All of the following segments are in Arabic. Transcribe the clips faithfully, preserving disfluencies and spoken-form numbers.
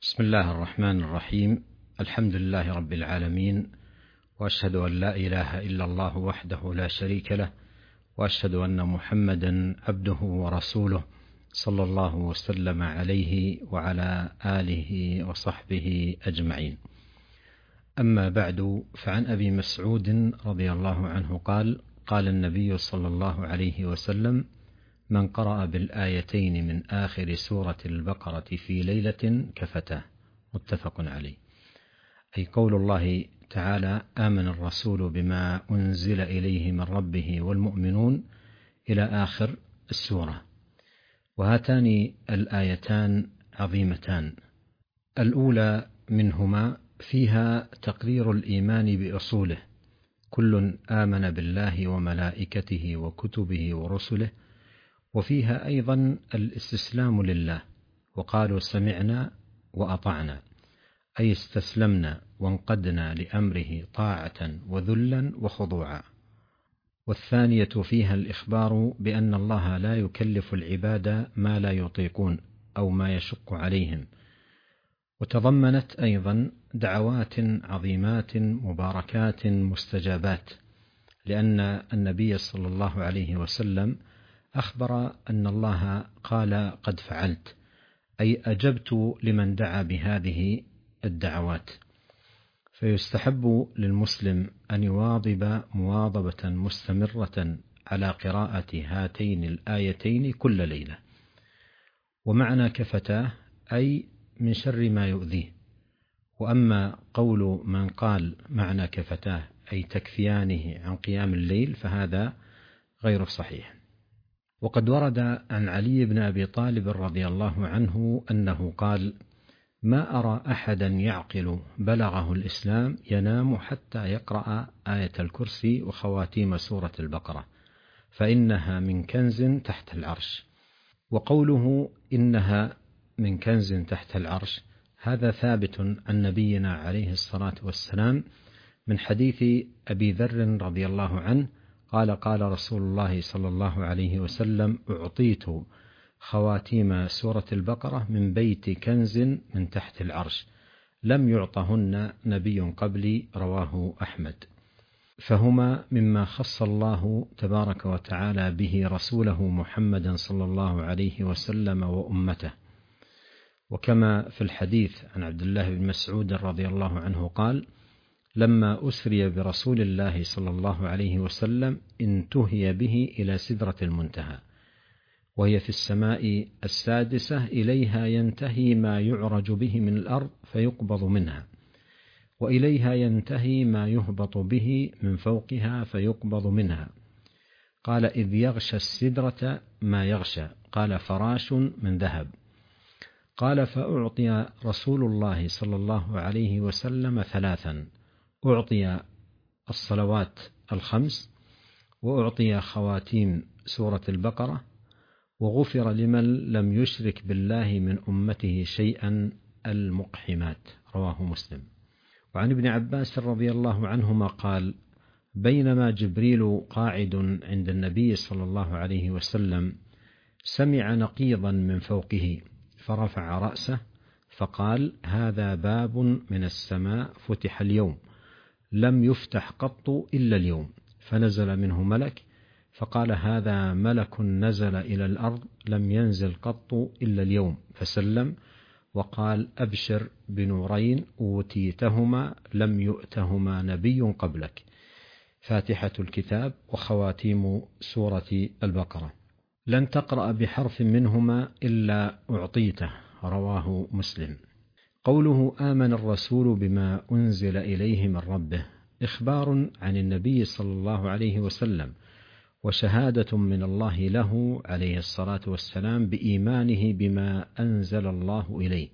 بسم الله الرحمن الرحيم. الحمد لله رب العالمين، وأشهد أن لا إله إلا الله وحده لا شريك له، وأشهد أن محمدا عبده ورسوله صلى الله وسلم عليه وعلى آله وصحبه أجمعين. أما بعد، فعن أبي مسعود رضي الله عنه قال: قال النبي صلى الله عليه وسلم: من قرأ بالآيتين من آخر سورة البقرة في ليلة كفتاه. متفق عليه. أي قول الله تعالى: آمن الرسول بما أنزل إليه من ربه والمؤمنون إلى آخر السورة. وهاتان الآيتان عظيمتان. الأولى منهما فيها تقرير الإيمان بأصوله: كل آمن بالله وملائكته وكتبه ورسله. وفيها أيضا الاستسلام لله، وقالوا سمعنا وأطعنا، أي استسلمنا وانقدنا لأمره طاعة وذلا وخضوعا. والثانية فيها الإخبار بأن الله لا يكلف العباد ما لا يطيقون أو ما يشق عليهم. وتضمنت أيضا دعوات عظيمات مباركات مستجابات، لأن النبي صلى الله عليه وسلم أخبر أن الله قال: قد فعلت، أي أجبت لمن دعا بهذه الدعوات. فيستحب للمسلم أن يواظب مواظبة مستمرة على قراءة هاتين الآيتين كل ليلة. ومعنى كفتاه أي من شر ما يؤذيه. وأما قول من قال معنى كفتاه أي تكفيانه عن قيام الليل فهذا غير صحيح. وقد ورد عن علي بن أبي طالب رضي الله عنه أنه قال: ما أرى أحدا يعقل بلغه الإسلام ينام حتى يقرأ آية الكرسي وخواتيم سورة البقرة، فإنها من كنز تحت العرش. وقوله إنها من كنز تحت العرش هذا ثابت عن نبينا عليه الصلاة والسلام من حديث أبي ذر رضي الله عنه قال: قال رسول الله صلى الله عليه وسلم: أعطيت خواتيم سورة البقرة من بيت كنز من تحت العرش، لم يعطهن نبي قبلي. رواه أحمد. فهما مما خص الله تبارك وتعالى به رسوله محمدا صلى الله عليه وسلم وأمته. وكما في الحديث عن عبد الله بن مسعود رضي الله عنه قال: لما أسري برسول الله صلى الله عليه وسلم انتهي به إلى سدرة المنتهى، وهي في السماء السادسة، إليها ينتهي ما يعرج به من الأرض فيقبض منها، وإليها ينتهي ما يهبط به من فوقها فيقبض منها. قال: إذ يغشى السدرة ما يغشى، قال: فراش من ذهب. قال: فأعطي رسول الله صلى الله عليه وسلم ثلاثا: أعطي الصلوات الخمس، وأعطي خواتيم سورة البقرة، وغفر لمن لم يشرك بالله من أمته شيئا المقحمات. رواه مسلم. وعن ابن عباس رضي الله عنهما قال: بينما جبريل قاعد عند النبي صلى الله عليه وسلم سمع نقيضا من فوقه، فرفع رأسه فقال: هذا باب من السماء فتح اليوم، لم يفتح قط إلا اليوم. فنزل منه ملك فقال: هذا ملك نزل إلى الأرض، لم ينزل قط إلا اليوم. فسلم وقال: أبشر بنورين أوتيتهما لم يؤتهما نبي قبلك، فاتحة الكتاب وخواتيم سورة البقرة، لن تقرأ بحرف منهما إلا أعطيته. رواه مسلم. قوله آمن الرسول بما أنزل إليه من ربه إخبار عن النبي صلى الله عليه وسلم، وشهادة من الله له عليه الصلاة والسلام بإيمانه بما أنزل الله إليه،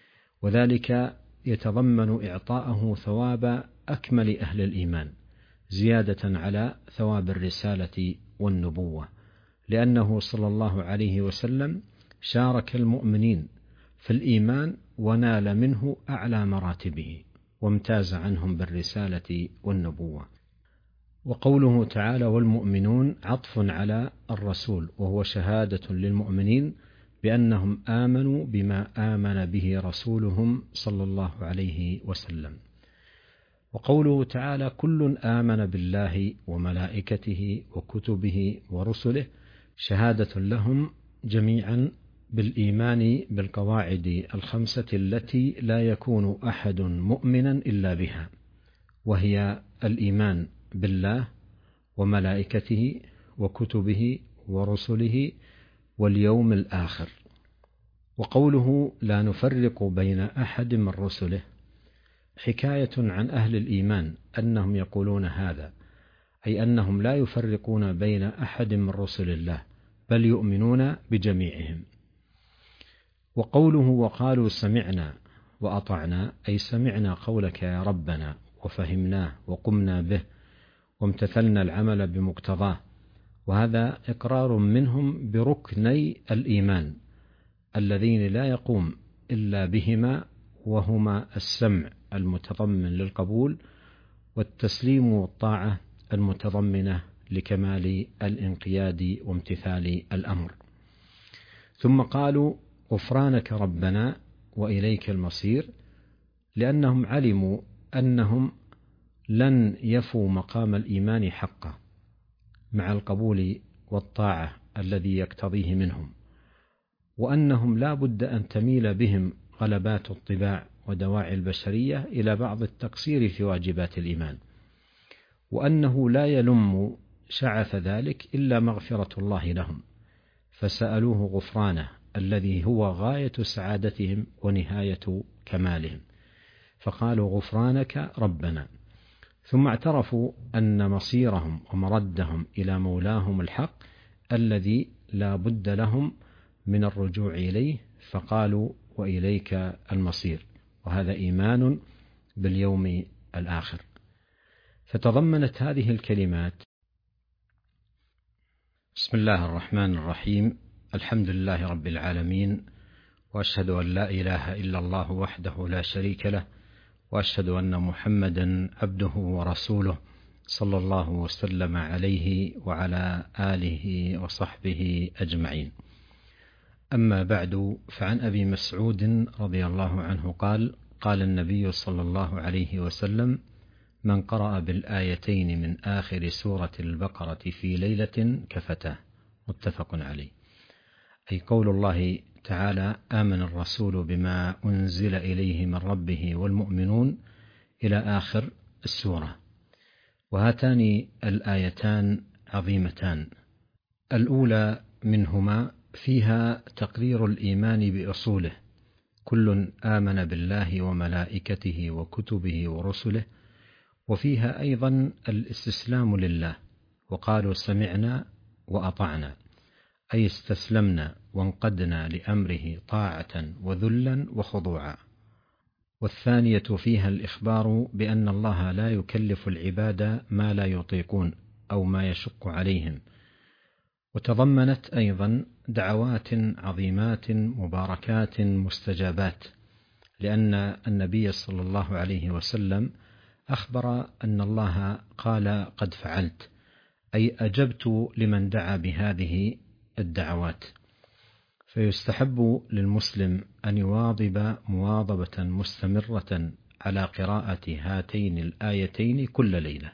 وذلك يتضمن إعطاءه ثواب أكمل أهل الإيمان زيادة على ثواب الرسالة والنبوة، لأنه صلى الله عليه وسلم شارك المؤمنين في الإيمان ونال منه أعلى مراتبه، وامتاز عنهم بالرسالة والنبوة. وقوله تعالى: والمؤمنون عطف على الرسول، وهو شهادة للمؤمنين بأنهم آمنوا بما آمن به رسولهم صلى الله عليه وسلم. وقوله تعالى كل آمن بالله وملائكته وكتبه ورسله شهادة لهم جميعا بالإيمان بالقواعد الخمسة التي لا يكون أحد مؤمنا إلا بها، وهي الإيمان بالله وملائكته وكتبه ورسله واليوم الآخر. وقوله لا نفرق بين أحد من رسله حكاية عن أهل الإيمان أنهم يقولون هذا، أي أنهم لا يفرقون بين أحد من رسل الله بل يؤمنون بجميعهم. وقوله وقالوا سمعنا وأطعنا، أي سمعنا قولك يا ربنا وفهمناه وقمنا به وامتثلنا العمل بمقتضاه، وهذا إقرار منهم بركني الإيمان اللذين لا يقوم إلا بهما، وهما السمع المتضمن للقبول والتسليم والطاعة المتضمنة لكمال الانقياد وامتثال الأمر. ثم قالوا غفرانك ربنا وإليك المصير، لأنهم علموا أنهم لن يفوا مقام الإيمان حقا مع القبول والطاعة الذي يقتضيه منهم، وأنهم لا بد أن تميل بهم غلبات الطباع ودواعي البشرية إلى بعض التقصير في واجبات الإيمان، وأنه لا يلم شعث ذلك إلا مغفرة الله لهم، فسألوه غفرانه الذي هو غاية سعادتهم ونهاية كمالهم، فقالوا غفرانك ربنا. ثم اعترفوا أن مصيرهم ومردهم إلى مولاهم الحق الذي لا بد لهم من الرجوع إليه، فقالوا وإليك المصير، وهذا إيمان باليوم الآخر. فتضمنت هذه الكلمات بسم الله الرحمن الرحيم الحمد لله رب العالمين، وأشهد أن لا إله إلا الله وحده لا شريك له، وأشهد أن محمدا عبده ورسوله صلى الله وسلم عليه وعلى آله وصحبه أجمعين. أما بعد، فعن أبي مسعود رضي الله عنه قال قال النبي صلى الله عليه وسلم من قرأ بالآيتين من آخر سورة البقرة في ليلة كفتاه، متفق عليه. أي قول الله تعالى آمن الرسول بما أنزل إليه من ربه والمؤمنون إلى آخر السورة. وهاتان الآيتان عظيمتان، الأولى منهما فيها تقرير الإيمان بأصوله، كل آمن بالله وملائكته وكتبه ورسله، وفيها أيضا الاستسلام لله، وقالوا سمعنا وأطعنا، أي استسلمنا وانقدنا لأمره طاعة وذلا وخضوعا. والثانية فيها الإخبار بأن الله لا يكلف العباد ما لا يطيقون أو ما يشق عليهم. وتضمنت أيضا دعوات عظيمات مباركات مستجابات، لأن النبي صلى الله عليه وسلم أخبر أن الله قال قد فعلت، أي أجبت لمن دعا بهذه الدعوات. فيستحب للمسلم أن يواظب مواظبة مستمرة على قراءة هاتين الآيتين كل ليلة.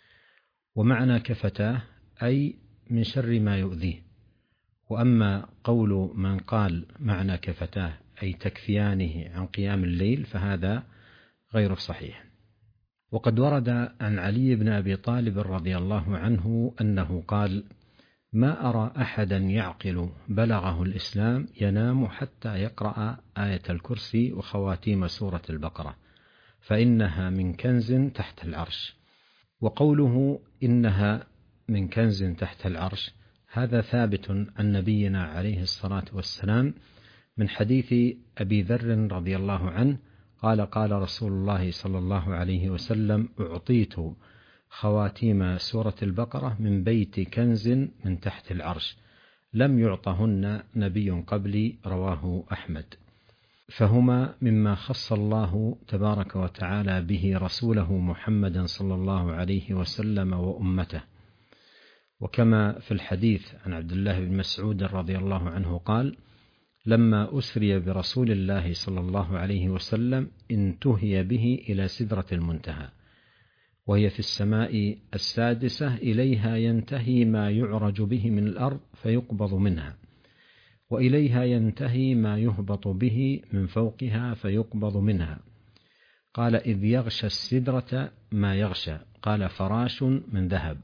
ومعنى كفتاه أي من شر ما يؤذيه. وأما قول من قال معنى كفتاه أي تكفيانه عن قيام الليل فهذا غير صحيح. وقد ورد عن علي بن أبي طالب رضي الله عنه أنه قال ما أرى أحدا يعقل بلغه الإسلام ينام حتى يقرأ آية الكرسي وخواتيم سورة البقرة، فإنها من كنز تحت العرش. وقوله إنها من كنز تحت العرش هذا ثابت عن نبينا عليه الصلاة والسلام من حديث أبي ذر رضي الله عنه قال قال رسول الله صلى الله عليه وسلم أعطيت خواتيم سورة البقرة من بيت كنز من تحت العرش لم يعطهن نبي قبلي، رواه أحمد. فهما مما خص الله تبارك وتعالى به رسوله محمدا صلى الله عليه وسلم وأمته. وكما في الحديث عن عبد الله بن مسعود رضي الله عنه قال لما أسري برسول الله صلى الله عليه وسلم انتهي به إلى سدرة المنتهى، وهي في السماء السادسة، إليها ينتهي ما يعرج به من الأرض فيقبض منها، وإليها ينتهي ما يهبط به من فوقها فيقبض منها. قال: إذ يغشى السدرة ما يغشى. قال: فراش من ذهب.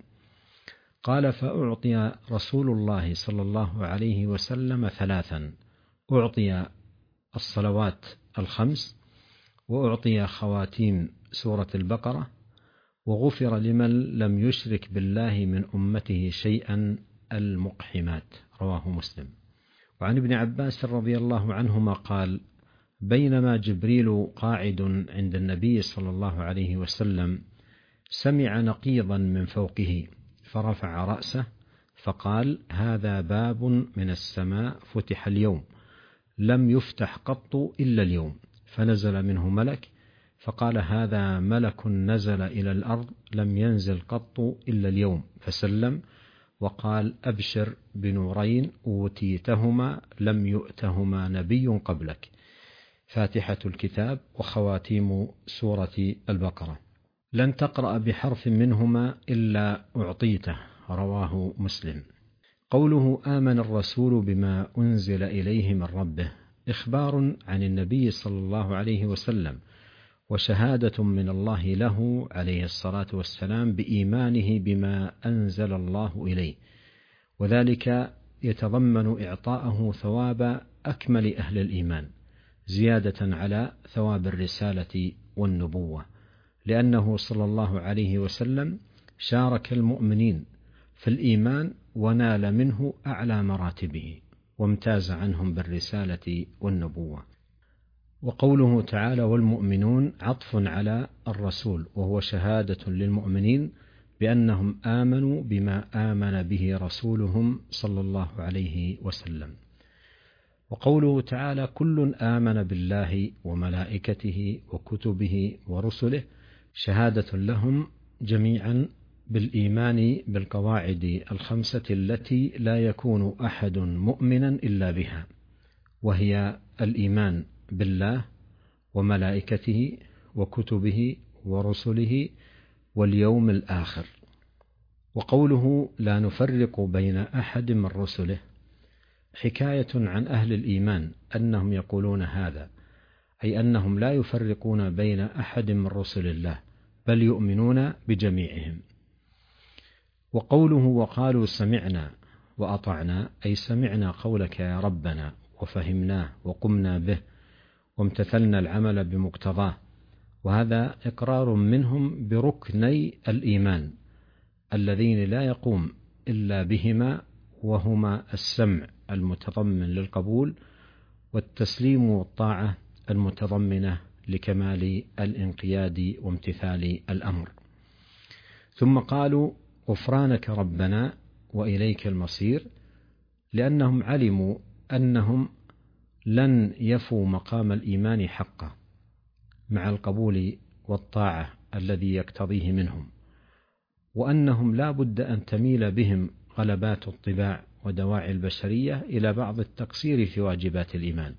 قال: فأعطي رسول الله صلى الله عليه وسلم ثلاثا: أعطي الصلوات الخمس، وأعطي خواتيم سورة البقرة، وغفر لمن لم يشرك بالله من أمته شيئا المقحمات. رواه مسلم. وعن ابن عباس رضي الله عنهما قال: بينما جبريل قاعد عند النبي صلى الله عليه وسلم سمع نقيضا من فوقه، فرفع رأسه فقال: هذا باب من السماء فتح اليوم، لم يفتح قط إلا اليوم. فنزل منه ملك فقال: هذا ملك نزل إلى الأرض، لم ينزل قط إلا اليوم، فسلم وقال: أبشر بنورين أوتيتهما لم يؤتهما نبي قبلك، فاتحة الكتاب وخواتيم سورة البقرة، لن تقرأ بحرف منهما إلا أعطيته. رواه مسلم. قوله: آمن الرسول بما أنزل إليه من ربه، إخبار عن النبي صلى الله عليه وسلم، وشهادة من الله له عليه الصلاة والسلام بإيمانه بما أنزل الله إليه، وذلك يتضمن إعطاءه ثواب أكمل أهل الإيمان، زيادة على ثواب الرسالة والنبوة، لأنه صلى الله عليه وسلم شارك المؤمنين في الإيمان ونال منه أعلى مراتبه، وامتاز عنهم بالرسالة والنبوة. وقوله تعالى: والمؤمنون عطف على الرسول، وهو شهادة للمؤمنين بأنهم آمنوا بما آمن به رسولهم صلى الله عليه وسلم. وقوله تعالى: كل آمن بالله وملائكته وكتبه ورسله، شهادة لهم جميعا بالإيمان بالقواعد الخمسة التي لا يكون أحد مؤمنا إلا بها، وهي الإيمان بالله وملائكته وكتبه ورسله واليوم الآخر. وقوله: لا نفرق بين أحد من رسله، حكاية عن أهل الإيمان أنهم يقولون هذا، أي أنهم لا يفرقون بين أحد من رسل الله، بل يؤمنون بجميعهم. وقوله: وقالوا سمعنا وأطعنا، أي سمعنا قولك يا ربنا وفهمناه وقمنا به وامتثلنا العمل بمقتضاه. وهذا إقرار منهم بركني الإيمان اللذين لا يقوم إلا بهما، وهما السمع المتضمن للقبول، والتسليم والطاعة المتضمنة لكمال الانقياد وامتثال الأمر. ثم قالوا: غفرانك ربنا وإليك المصير، لأنهم علموا أنهم لن يفوا مقام الإيمان حقه مع القبول والطاعة الذي يقتضيه منهم، وأنهم لا بد أن تميل بهم غلبات الطباع ودواعي البشرية إلى بعض التقصير في واجبات الإيمان،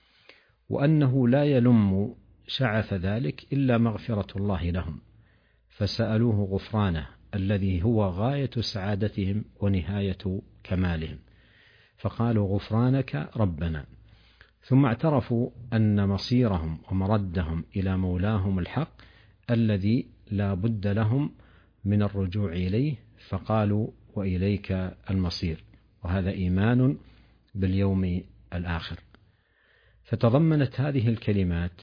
وأنه لا يلم شعث ذلك إلا مغفرة الله لهم، فسألوه غفرانه الذي هو غاية سعادتهم ونهاية كمالهم، فقالوا: غفرانك ربنا. ثم اعترفوا أن مصيرهم ومردهم إلى مولاهم الحق الذي لا بد لهم من الرجوع إليه، فقالوا: وإليك المصير، وهذا إيمان باليوم الآخر. فتضمنت هذه الكلمات